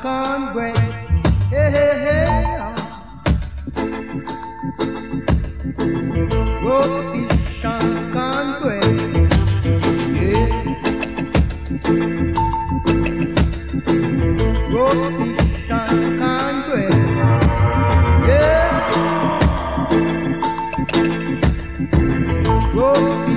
cornbread. Hey, hey, hey. Roast fish and cornbread. Yeah. Roast fish and cornbread. Yeah. Roast